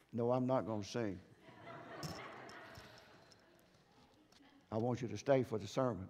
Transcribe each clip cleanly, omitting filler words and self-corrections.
No, I'm not going to sing. I want you to stay for the sermon.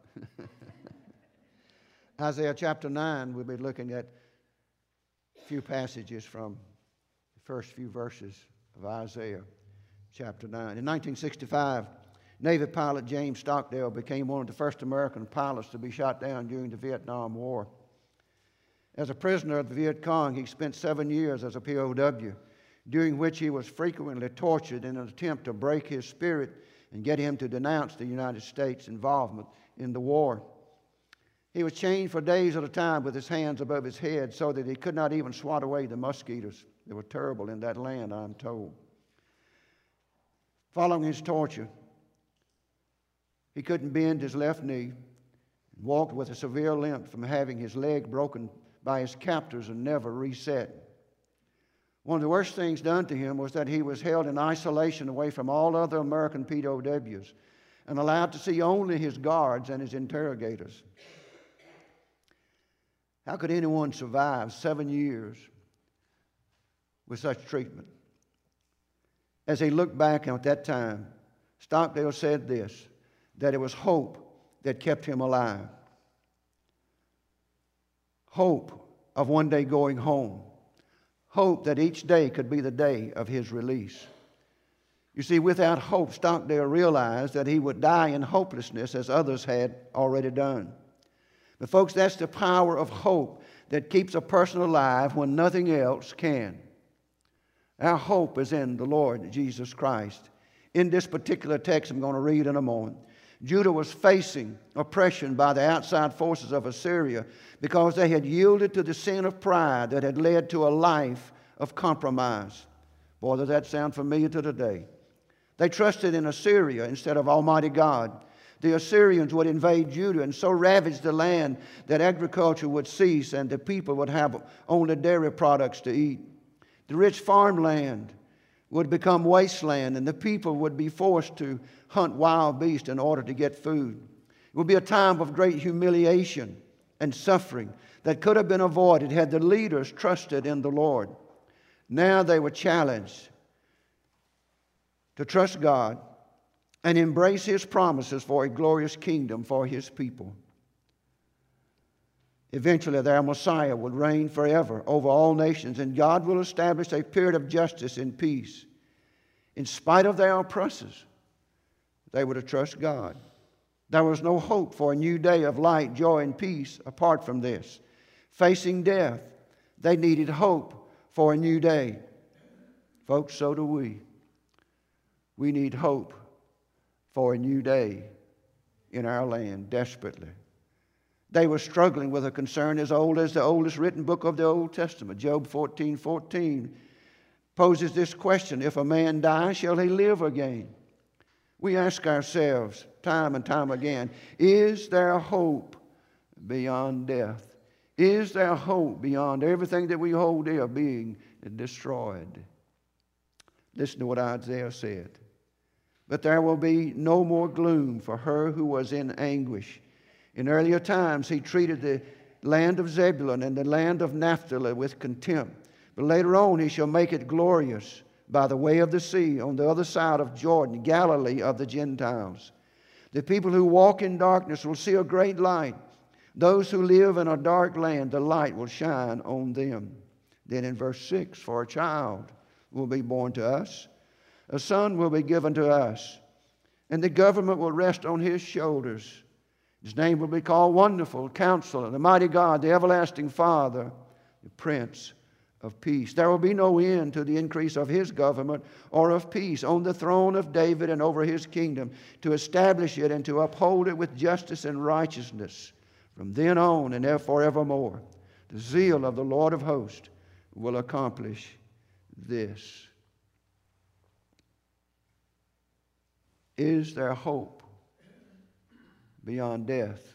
Isaiah chapter 9, we'll be looking at a few passages from the first few verses of Isaiah chapter 9. In 1965, Navy pilot James Stockdale became one of the first American pilots to be shot down during the Vietnam War. As a prisoner of the Viet Cong, he spent 7 years as a POW, during which he was frequently tortured in an attempt to break his spirit and get him to denounce the United States' involvement in the war. He was chained for days at a time with his hands above his head so that he could not even swat away the mosquitoes. They were terrible in that land, I'm told. Following his torture, he couldn't bend his left knee and walked with a severe limp from having his leg broken by his captors and never reset. One of the worst things done to him was that he was held in isolation away from all other American POWs and allowed to see only his guards and his interrogators. How could anyone survive 7 years with such treatment? As he looked back at that time, Stockdale said this, that it was hope that kept him alive. Hope of one day going home. Hope that each day could be the day of his release. You see, without hope, Stockdale realized that he would die in hopelessness as others had already done. But folks, that's the power of hope that keeps a person alive when nothing else can. Our hope is in the Lord Jesus Christ. In this particular text I'm going to read in a moment, Judah was facing oppression by the outside forces of Assyria because they had yielded to the sin of pride that had led to a life of compromise. Boy, does that sound familiar to today. They trusted in Assyria instead of Almighty God. The Assyrians would invade Judah and so ravage the land that agriculture would cease and the people would have only dairy products to eat. The rich farmland would become wasteland and the people would be forced to hunt wild beasts in order to get food. It would be a time of great humiliation and suffering that could have been avoided had the leaders trusted in the Lord. Now they were challenged to trust God and embrace His promises for a glorious kingdom for His people. Eventually, their Messiah would reign forever over all nations, and God will establish a period of justice and peace. In spite of their oppressors, they were to trust God. There was no hope for a new day of light, joy, and peace apart from this. Facing death, they needed hope for a new day. Folks, so do we. We need hope for a new day in our land desperately. They were struggling with a concern as old as the oldest written book of the Old Testament. Job 14:14 poses this question: if a man die, shall he live again? We ask ourselves time and time again, is there hope beyond death? Is there hope beyond everything that we hold dear being destroyed? Listen to what Isaiah said. But there will be no more gloom for her who was in anguish. In earlier times, he treated the land of Zebulun and the land of Naphtali with contempt. But later on, he shall make it glorious by the way of the sea on the other side of Jordan, Galilee of the Gentiles. The people who walk in darkness will see a great light. Those who live in a dark land, the light will shine on them. Then in verse 6, for a child will be born to us, a son will be given to us, and the government will rest on his shoulders. His name will be called Wonderful Counselor, the Mighty God, the Everlasting Father, the Prince of Peace. There will be no end to the increase of his government or of peace on the throne of David and over his kingdom, to establish it and to uphold it with justice and righteousness from then on and forevermore. The zeal of the Lord of hosts will accomplish this. Is there hope beyond death?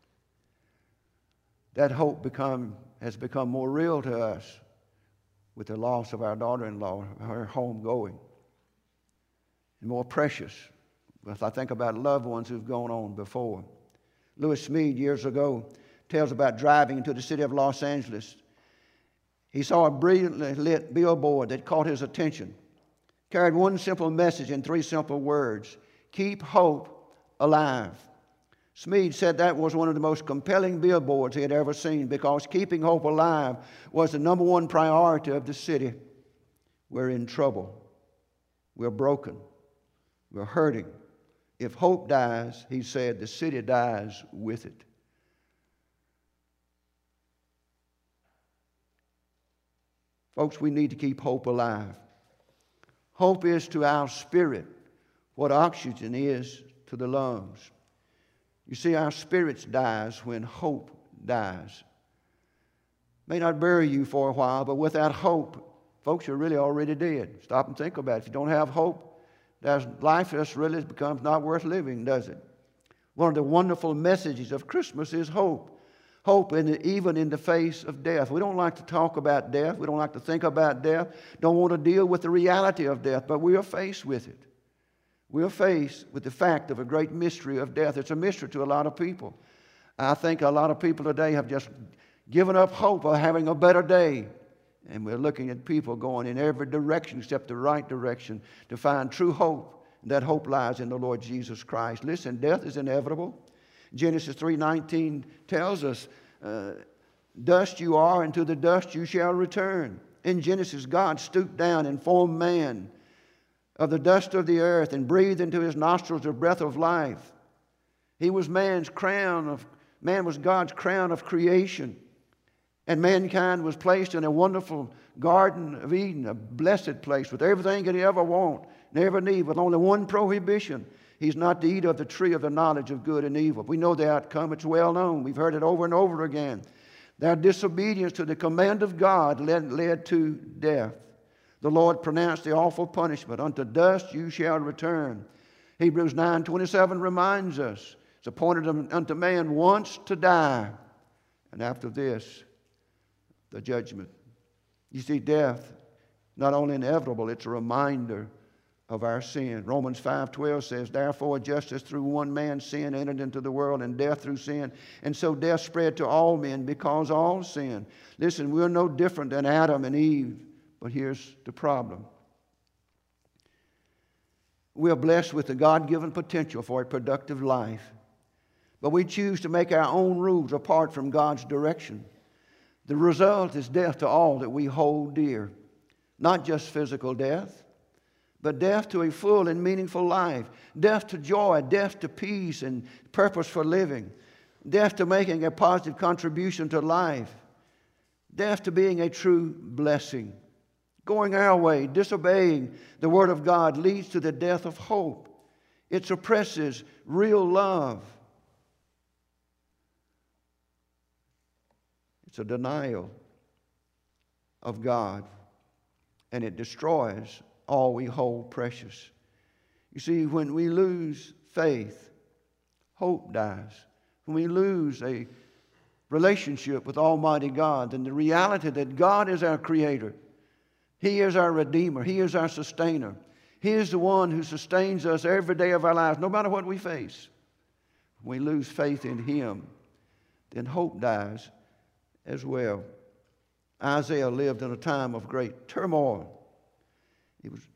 That hope has become more real to us with the loss of our daughter-in-law, her home going, and more precious if I think about loved ones who've gone on before. Lewis Smead, years ago, tells about driving into the city of Los Angeles. He saw a brilliantly lit billboard that caught his attention. carried one simple message in 3 simple words: keep hope alive. Smead said that was one of the most compelling billboards he had ever seen, because keeping hope alive was the number one priority of the city. We're in trouble. We're broken. We're hurting. If hope dies, he said, the city dies with it. Folks, we need to keep hope alive. Hope is to our spirit what oxygen is to the lungs. You see, our spirits dies when hope dies. May not bury you for a while, but without hope, folks, you're really already dead. Stop and think about it. If you don't have hope, life just really becomes not worth living, does it? One of the wonderful messages of Christmas is hope. Hope even in the face of death. We don't like to talk about death. We don't like to think about death. Don't want to deal with the reality of death, but we are faced with it. We are faced with the fact of a great mystery of death. It's a mystery to a lot of people. I think a lot of people today have just given up hope of having a better day. And we're looking at people going in every direction except the right direction to find true hope. And that hope lies in the Lord Jesus Christ. Listen, death is inevitable. Genesis 3:19 tells us, dust you are, and to the dust you shall return. In Genesis, God stooped down and formed man of the dust of the earth and breathed into his nostrils the breath of life. He was man was God's crown of creation. And mankind was placed in a wonderful Garden of Eden, a blessed place with everything that he ever want and ever need, with only one prohibition. He's not to eat of the tree of the knowledge of good and evil. We know the outcome. It's well known. We've heard it over and over again. Their disobedience to the command of God led to death. The Lord pronounced the awful punishment. Unto dust you shall return. Hebrews 9:27 reminds us, it's appointed unto man once to die, and after this, the judgment. You see, death, not only inevitable, it's a reminder of our sin. Romans 5:12 says, therefore just as through one man's sin entered into the world, and death through sin, and so death spread to all men because all sin. Listen, we're no different than Adam and Eve, but here's the problem. We are blessed with the God-given potential for a productive life, but we choose to make our own rules apart from God's direction. The result is death to all that we hold dear, not just physical death, but death to a full and meaningful life, death to joy, death to peace and purpose for living, death to making a positive contribution to life, death to being a true blessing. Going our way, disobeying the Word of God leads to the death of hope. It suppresses real love. It's a denial of God, and it destroys all we hold precious. You see, when we lose faith, hope dies. When we lose a relationship with Almighty God, then the reality that God is our Creator, He is our Redeemer, He is our Sustainer, He is the one who sustains us every day of our lives, no matter what we face. When we lose faith in Him, then hope dies as well. Isaiah lived in a time of great turmoil. It was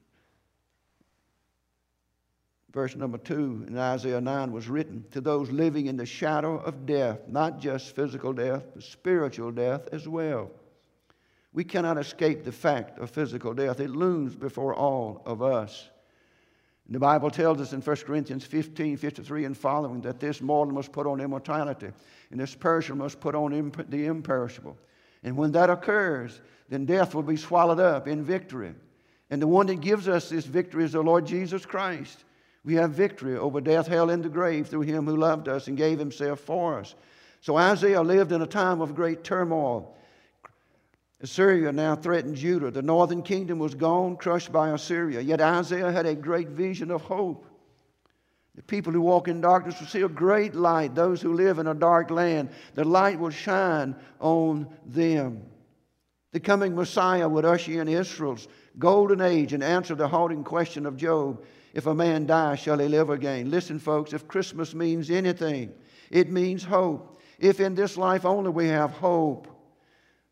verse number 2 in Isaiah 9 was written to those living in the shadow of death, not just physical death, but spiritual death as well. We cannot escape the fact of physical death. It looms before all of us. The Bible tells us in 1 Corinthians 15:53 and following that this mortal must put on immortality, and this perishable must put on the imperishable. And when that occurs, then death will be swallowed up in victory. And the one that gives us this victory is the Lord Jesus Christ. We have victory over death, hell, and the grave through Him who loved us and gave Himself for us. So Isaiah lived in a time of great turmoil. Assyria now threatened Judah. The northern kingdom was gone, crushed by Assyria. Yet Isaiah had a great vision of hope. The people who walk in darkness will see a great light. Those who live in a dark land, the light will shine on them. The coming Messiah would usher in Israel's golden age and answer the haunting question of Job, if a man die, shall he live again? Listen, folks, if Christmas means anything, it means hope. If in this life only we have hope,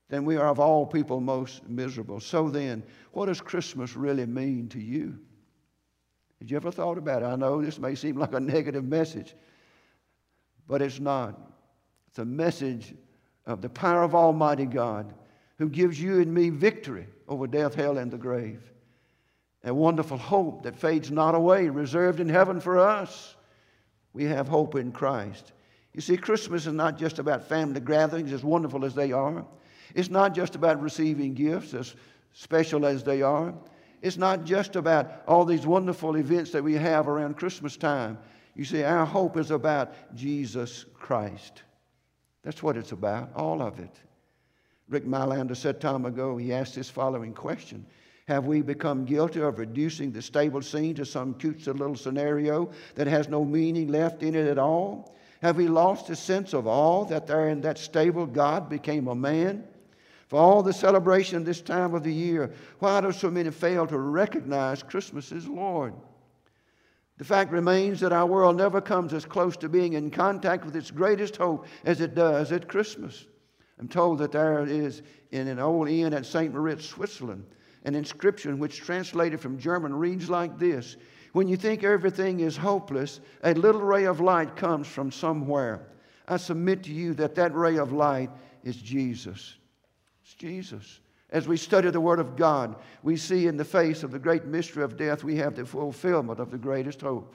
then we are of all people most miserable. So then, what does Christmas really mean to you? Have you ever thought about it? I know this may seem like a negative message, but it's not. It's a message of the power of Almighty God who gives you and me victory over death, hell, and the grave. A wonderful hope that fades not away, reserved in heaven for us. We have hope in Christ. You see, Christmas is not just about family gatherings, as wonderful as they are. It's not just about receiving gifts, as special as they are. It's not just about all these wonderful events that we have around Christmas time. You see, our hope is about Jesus Christ. That's what it's about, all of it. Rick Mylander said time ago, he asked this following question: have we become guilty of reducing the stable scene to some cute little scenario that has no meaning left in it at all? Have we lost the sense of awe that there in that stable God became a man? For all the celebration this time of the year, why do so many fail to recognize Christmas as Lord? The fact remains that our world never comes as close to being in contact with its greatest hope as it does at Christmas. I'm told that there is in an old inn at St. Moritz, Switzerland, an inscription which translated from German reads like this: when you think everything is hopeless, a little ray of light comes from somewhere. I submit to you that that ray of light is Jesus. It's Jesus. As we study the Word of God, we see in the face of the great mystery of death, we have the fulfillment of the greatest hope.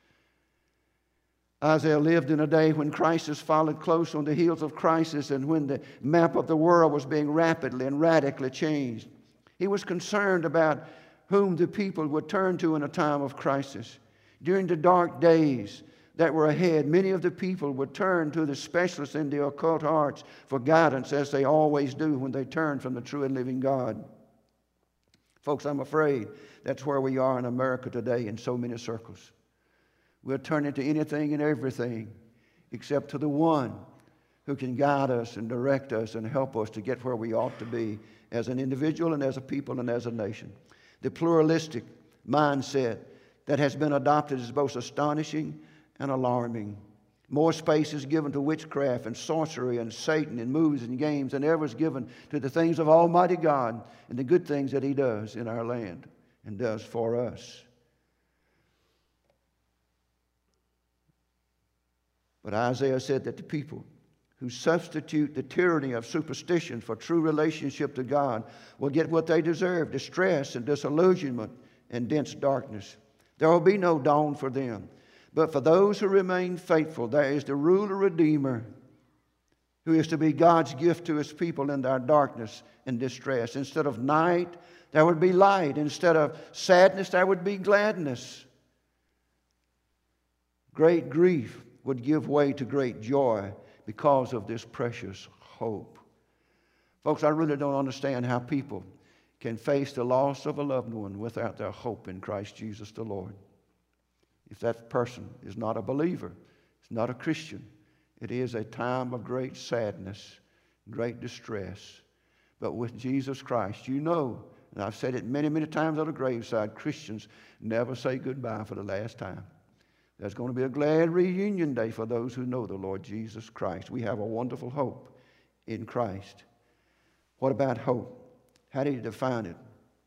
Isaiah lived in a day when crisis followed close on the heels of crisis, and when the map of the world was being rapidly and radically changed. He was concerned about whom the people would turn to in a time of crisis. During the dark days that were ahead, many of the people would turn to the specialists in the occult arts for guidance, as they always do when they turn from the true and living God. Folks, I'm afraid that's where we are in America today in so many circles. We're turning to anything and everything except to the one who can guide us and direct us and help us to get where we ought to be as an individual and as a people and as a nation. The pluralistic mindset that has been adopted is both astonishing and alarming. More space is given to witchcraft and sorcery and Satan in movies and games than ever is given to the things of Almighty God and the good things that He does in our land and does for us. But Isaiah said that the people who substitute the tyranny of superstition for true relationship to God will get what they deserve: distress and disillusionment and dense darkness. There will be no dawn for them. But for those who remain faithful, there is the ruler Redeemer who is to be God's gift to His people in their darkness and distress. Instead of night, there would be light. Instead of sadness, there would be gladness. Great grief would give way to great joy because of this precious hope. Folks, I really don't understand how people can face the loss of a loved one without their hope in Christ Jesus the Lord. If that person is not a believer, is not a Christian, it is a time of great sadness, great distress. But with Jesus Christ, you know, and I've said it many, many times on the graveside, Christians never say goodbye for the last time. There's going to be a glad reunion day for those who know the Lord Jesus Christ. We have a wonderful hope in Christ. What about hope? How do you define it?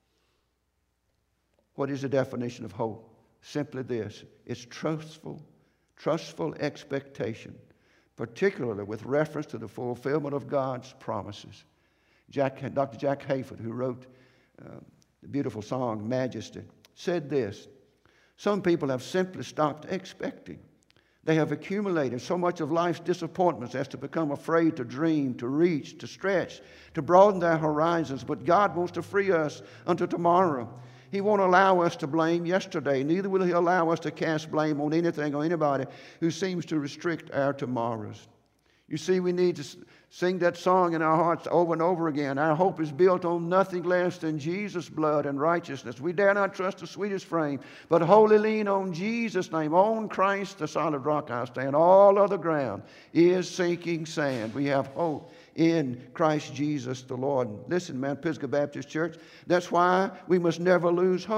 What is the definition of hope? Simply this: it's trustful expectation, particularly with reference to the fulfillment of God's promises. Dr. Jack Hayford, who wrote the beautiful song Majesty, said this: some people have simply stopped expecting. They have accumulated so much of life's disappointments as to become afraid to dream, to reach, to stretch, to broaden their horizons. But God wants to free us unto tomorrow. He won't allow us to blame yesterday. Neither will He allow us to cast blame on anything or anybody who seems to restrict our tomorrows. You see, we need to sing that song in our hearts over and over again. Our hope is built on nothing less than Jesus' blood and righteousness. We dare not trust the sweetest frame, but wholly lean on Jesus' name. On Christ, the solid rock I stand. All other ground is sinking sand. We have hope in Christ Jesus the Lord. Listen, man, Pisgah Baptist Church, that's why we must never lose hope.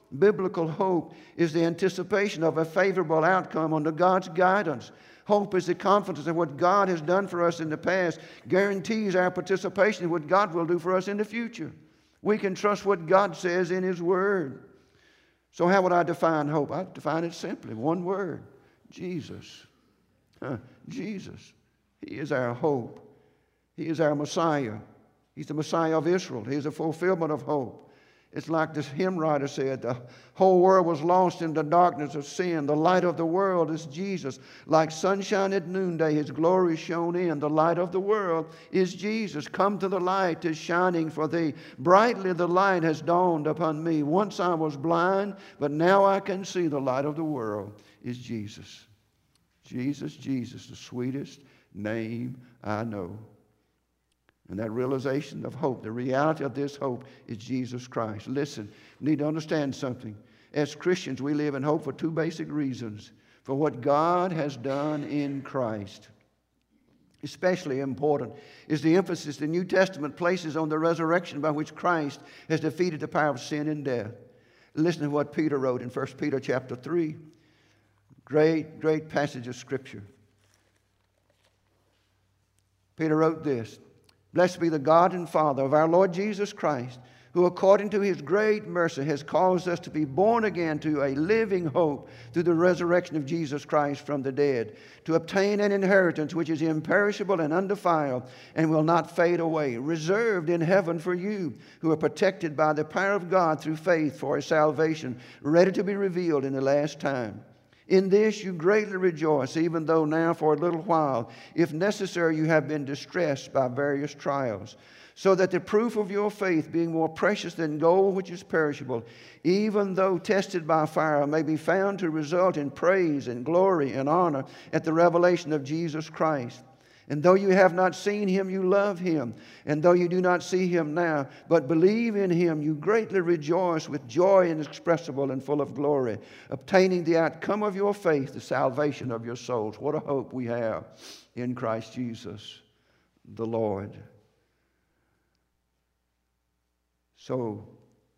Biblical hope is the anticipation of a favorable outcome under God's guidance. Hope is the confidence in what God has done for us in the past, guarantees our participation in what God will do for us in the future. We can trust what God says in His Word. So how would I define hope? I define it simply, one word: Jesus. Jesus. He is our hope. He is our Messiah. He's the Messiah of Israel. He's the fulfillment of hope. It's like this hymn writer said, the whole world was lost in the darkness of sin. The light of the world is Jesus. Like sunshine at noonday, His glory shone in. The light of the world is Jesus. Come to the light, 'tis shining for thee. Brightly the light has dawned upon me. Once I was blind, but now I can see. The light of the world is Jesus. Jesus, Jesus, the sweetest name I know. And that realization of hope, the reality of this hope, is Jesus Christ. Listen, you need to understand something. As Christians, we live in hope for two basic reasons: for what God has done in Christ. Especially important is the emphasis the New Testament places on the resurrection by which Christ has defeated the power of sin and death. Listen to what Peter wrote in 1 Peter chapter 3. Great passage of Scripture. Peter wrote this: Blessed be the God and Father of our Lord Jesus Christ, who according to His great mercy has caused us to be born again to a living hope through the resurrection of Jesus Christ from the dead, to obtain an inheritance which is imperishable and undefiled and will not fade away, reserved in heaven for you, who are protected by the power of God through faith for a salvation, ready to be revealed in the last time. In this you greatly rejoice, even though now for a little while, if necessary, you have been distressed by various trials, so that the proof of your faith, being more precious than gold which is perishable, even though tested by fire, may be found to result in praise and glory and honor at the revelation of Jesus Christ. And though you have not seen Him, you love Him. And though you do not see Him now, but believe in Him, you greatly rejoice with joy inexpressible and full of glory, obtaining the outcome of your faith, the salvation of your souls. What a hope we have in Christ Jesus, the Lord. So,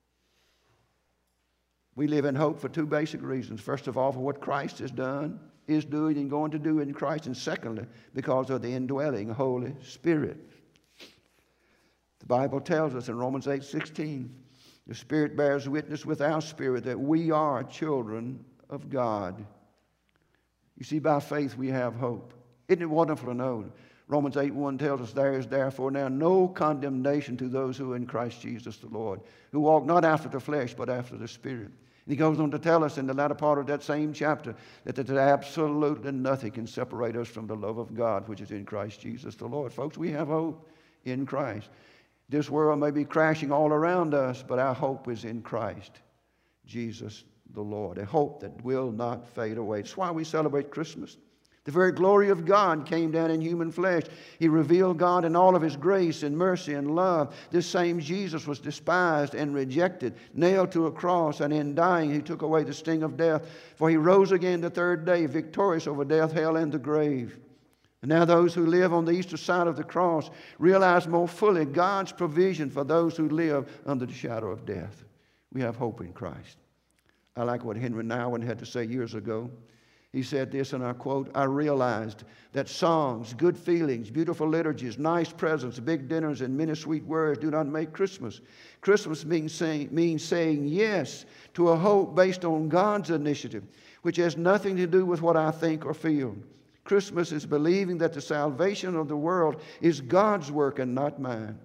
we live in hope for two basic reasons. First of all, for what Christ has done, is doing, and going to do in Christ. And secondly, because of the indwelling Holy Spirit. The Bible tells us in Romans 8:16, the Spirit bears witness with our spirit that we are children of God. You see, by faith we have hope. Isn't it wonderful to know? Romans 8:1 tells us, there is therefore now no condemnation to those who are in Christ Jesus the Lord, who walk not after the flesh, but after the Spirit. And he goes on to tell us in the latter part of that same chapter that there's absolutely nothing can separate us from the love of God, which is in Christ Jesus the Lord. Folks, we have hope in Christ. This world may be crashing all around us, but our hope is in Christ, Jesus the Lord. A hope that will not fade away. That's why we celebrate Christmas. The very glory of God came down in human flesh. He revealed God in all of His grace and mercy and love. This same Jesus was despised and rejected, nailed to a cross, and in dying He took away the sting of death. For He rose again the third day, victorious over death, hell, and the grave. And now those who live on the eastern side of the cross realize more fully God's provision for those who live under the shadow of death. We have hope in Christ. I like what Henry Nouwen had to say years ago. He said this, and I quote, I realized that songs, good feelings, beautiful liturgies, nice presents, big dinners, and many sweet words do not make Christmas. Christmas means saying yes to a hope based on God's initiative, which has nothing to do with what I think or feel. Christmas is believing that the salvation of the world is God's work and not mine.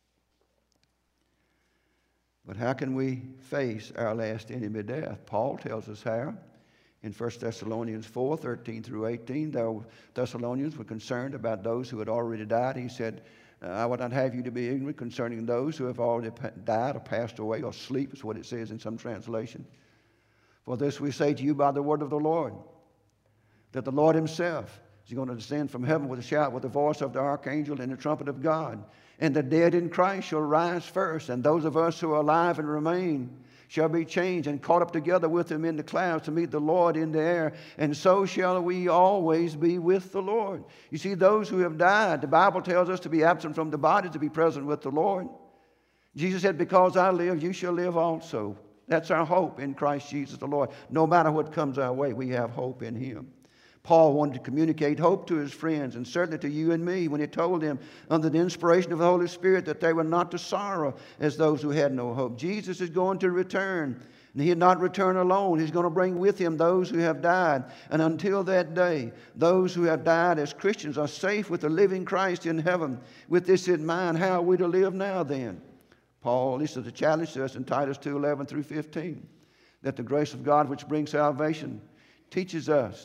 But how can we face our last enemy, death? Paul tells us how. In 1 Thessalonians 4:13 through 18, the Thessalonians were concerned about those who had already died. He said, I would not have you to be ignorant concerning those who have already died or passed away, or sleep is what it says in some translation. For this we say to you by the word of the Lord, that the Lord Himself is going to descend from heaven with a shout, with the voice of the archangel and the trumpet of God. And the dead in Christ shall rise first, and those of us who are alive and remain shall be changed and caught up together with Him in the clouds to meet the Lord in the air. And so shall we always be with the Lord. You see, those who have died, the Bible tells us to be absent from the body, to be present with the Lord. Jesus said, because I live, you shall live also. That's our hope in Christ Jesus the Lord. No matter what comes our way, we have hope in Him. Paul wanted to communicate hope to his friends, and certainly to you and me, when he told them under the inspiration of the Holy Spirit that they were not to sorrow as those who had no hope. Jesus is going to return, and He'll not return alone. He's going to bring with Him those who have died. And until that day, those who have died as Christians are safe with the living Christ in heaven. With this in mind, how are we to live now then? Paul, this is a challenge to us in Titus 2:11 through 15, that the grace of God which brings salvation teaches us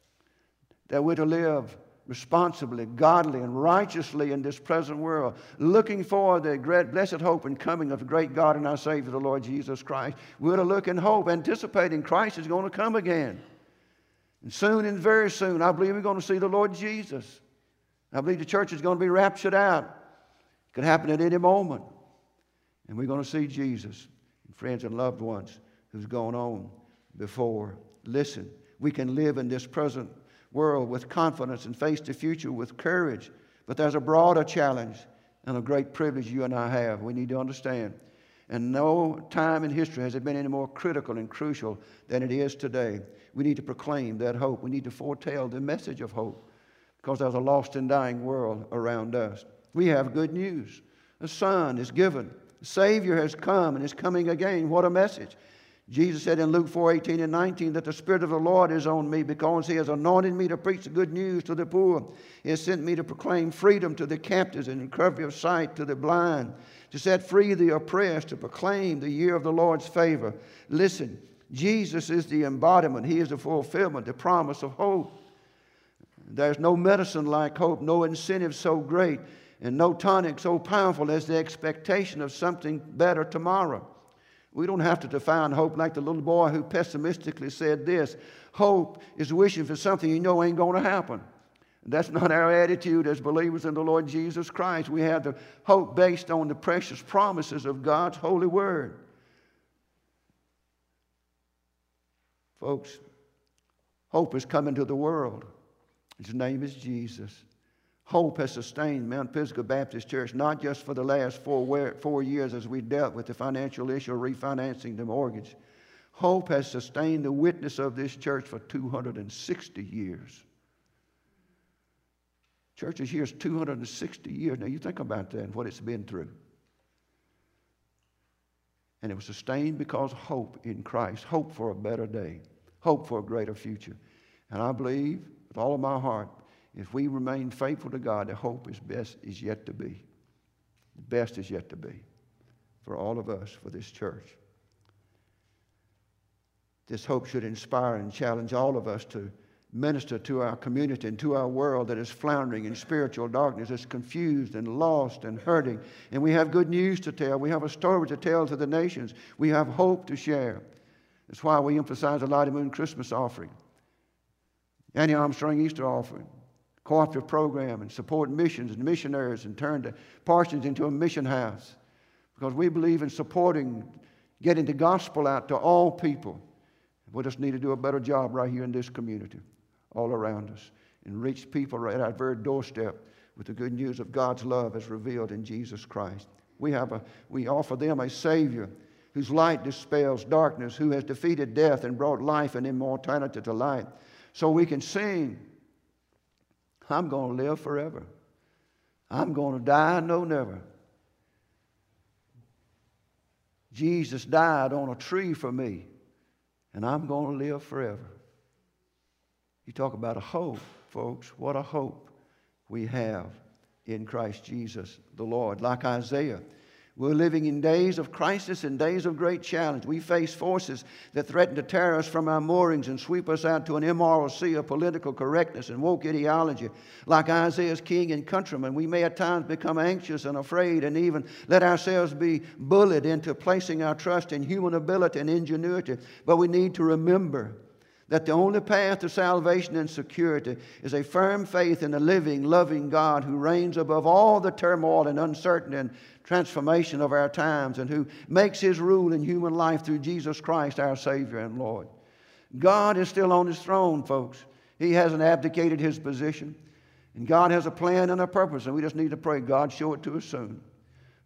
that we're to live responsibly, godly, and righteously in this present world, looking for the great blessed hope and coming of the great God and our Savior, the Lord Jesus Christ. We're to look in hope, anticipating Christ is going to come again. And soon and very soon, I believe we're going to see the Lord Jesus. I believe the church is going to be raptured out. It could happen at any moment. And we're going to see Jesus, and friends and loved ones who's gone on before. Listen, we can live in this present world with confidence and face the future with courage. But there's a broader challenge and a great privilege you and I have. We need to understand. And no time in history has it been any more critical and crucial than it is today. We need to proclaim that hope. We need to foretell the message of hope, because there's a lost and dying world around us. We have good news. The Son is given. The Savior has come and is coming again. What a message. Jesus said in Luke 4:18 and 19 that the Spirit of the Lord is on me, because He has anointed me to preach the good news to the poor. He has sent me to proclaim freedom to the captives and recovery of sight to the blind, to set free the oppressed, to proclaim the year of the Lord's favor. Listen, Jesus is the embodiment. He is the fulfillment, the promise of hope. There's no medicine like hope, no incentive so great, and no tonic so powerful as the expectation of something better tomorrow. We don't have to define hope like the little boy who pessimistically said this: hope is wishing for something you know ain't going to happen. That's not our attitude as believers in the Lord Jesus Christ. We have the hope based on the precious promises of God's holy word. Folks, hope has come into the world. His name is Jesus. Hope has sustained Mount Pisgah Baptist Church, not just for the last 4 years as we dealt with the financial issue of refinancing the mortgage. Hope has sustained the witness of this church for 260 years. Church is here 260 years. Now you think about that and what it's been through. And it was sustained because of hope in Christ, hope for a better day, hope for a greater future. And I believe with all of my heart, if we remain faithful to God, the hope is yet to be. The best is yet to be for all of us, for this church. This hope should inspire and challenge all of us to minister to our community and to our world that is floundering in spiritual darkness, is confused and lost and hurting. And we have good news to tell. We have a story to tell to the nations. We have hope to share. That's why we emphasize the Light of the Moon Christmas offering, Annie Armstrong Easter offering, cooperative program, and support missions and missionaries, and turn the Parsons into a mission house, because we believe in supporting, getting the gospel out to all people. We just need to do a better job right here in this community, all around us, and reach people right at our very doorstep with the good news of God's love as revealed in Jesus Christ. We offer them a Savior whose light dispels darkness, who has defeated death and brought life and immortality to light, so we can sing, I'm going to live forever. I'm going to die, no never. Jesus died on a tree for me, and I'm going to live forever. You talk about a hope, folks. What a hope we have in Christ Jesus the Lord. Like Isaiah, we're living in days of crisis and days of great challenge. We face forces that threaten to tear us from our moorings and sweep us out to an immoral sea of political correctness and woke ideology. Like Isaiah's king and countrymen, we may at times become anxious and afraid and even let ourselves be bullied into placing our trust in human ability and ingenuity. But we need to remember that the only path to salvation and security is a firm faith in the living, loving God who reigns above all the turmoil and uncertainty and transformation of our times, and who makes His rule in human life through Jesus Christ, our Savior and Lord. God is still on His throne, folks. He hasn't abdicated His position. And God has a plan and a purpose, and we just need to pray, God, show it to us soon.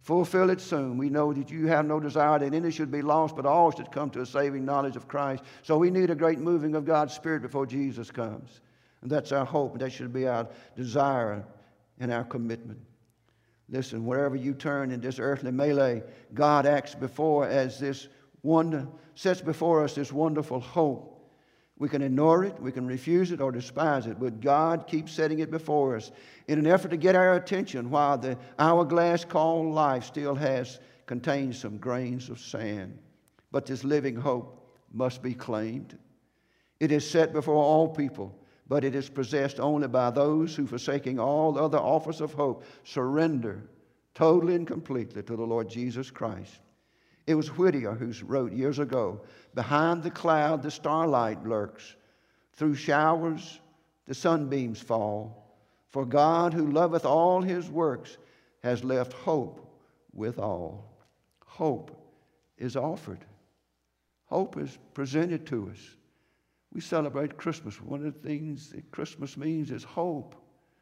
Fulfill it soon. We know that you have no desire that any should be lost, but all should come to a saving knowledge of Christ. So we need a great moving of God's Spirit before Jesus comes. And that's our hope, and that should be our desire and our commitment. Listen, wherever you turn in this earthly melee, God acts before as this sets before us this wonderful hope. We can ignore it, we can refuse it or despise it, but God keeps setting it before us in an effort to get our attention while the hourglass called life still contains some grains of sand. But this living hope must be claimed. It is set before all people, but it is possessed only by those who, forsaking all other offers of hope, surrender totally and completely to the Lord Jesus Christ. It was Whittier who wrote years ago, "Behind the cloud the starlight lurks, through showers the sunbeams fall, for God who loveth all his works has left hope with all." Hope is offered. Hope is presented to us. We celebrate Christmas. One of the things that Christmas means is hope.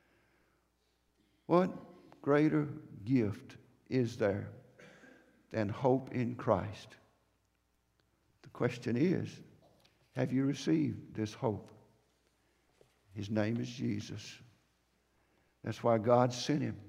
What greater gift is there than hope in Christ? The question is, have you received this hope? His name is Jesus. That's why God sent him.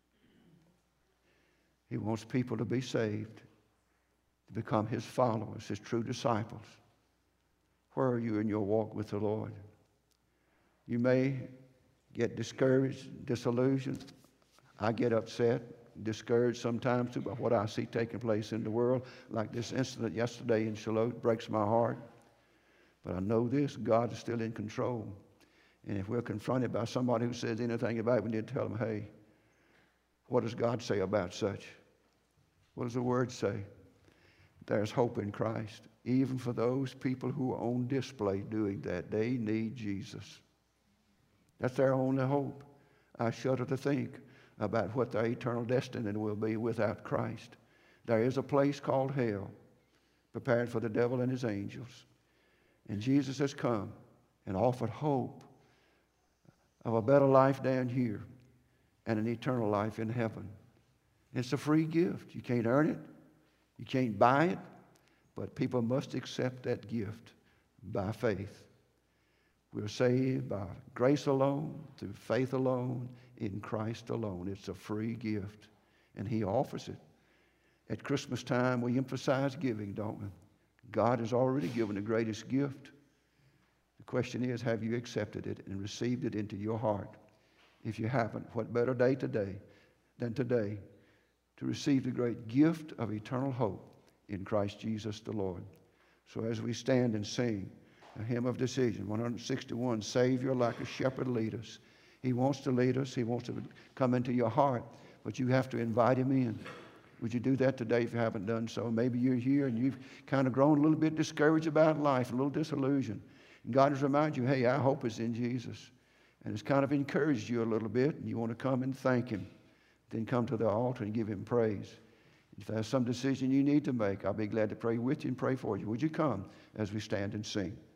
He wants people to be saved, to become his followers, his true disciples. Where are you in your walk with the Lord? You may get discouraged, disillusioned. I get upset, discouraged sometimes too by what I see taking place in the world, like this incident yesterday in Shiloh. It breaks my heart. But I know this, God is still in control. And if we're confronted by somebody who says anything about it, we need to tell them, hey, what does God say about such? What does the Word say? There's hope in Christ. Even for those people who are on display doing that, they need Jesus. That's their only hope. I shudder to think about what their eternal destiny will be without Christ. There is a place called hell, prepared for the devil and his angels. And Jesus has come and offered hope of a better life down here and an eternal life in heaven. It's a free gift. You can't earn it. You can't buy it. But people must accept that gift by faith. We're saved by grace alone, through faith alone, in Christ alone. It's a free gift, and he offers it. At Christmas time, we emphasize giving, don't we? God has already given the greatest gift. The question is, have you accepted it and received it into your heart? If you haven't, what better day than today to receive the great gift of eternal hope in Christ Jesus the Lord. So as we stand and sing a hymn of decision, 161, Savior like a shepherd lead us. He wants to lead us. He wants to come into your heart, but you have to invite him in. Would you do that today if you haven't done so? Maybe you're here and you've kind of grown a little bit discouraged about life, a little disillusioned. And God has reminded you, hey, our hope is in Jesus. And it's kind of encouraged you a little bit, and you want to come and thank him. Then come to the altar and give him praise. If there's some decision you need to make, I'll be glad to pray with you and pray for you. Would you come as we stand and sing?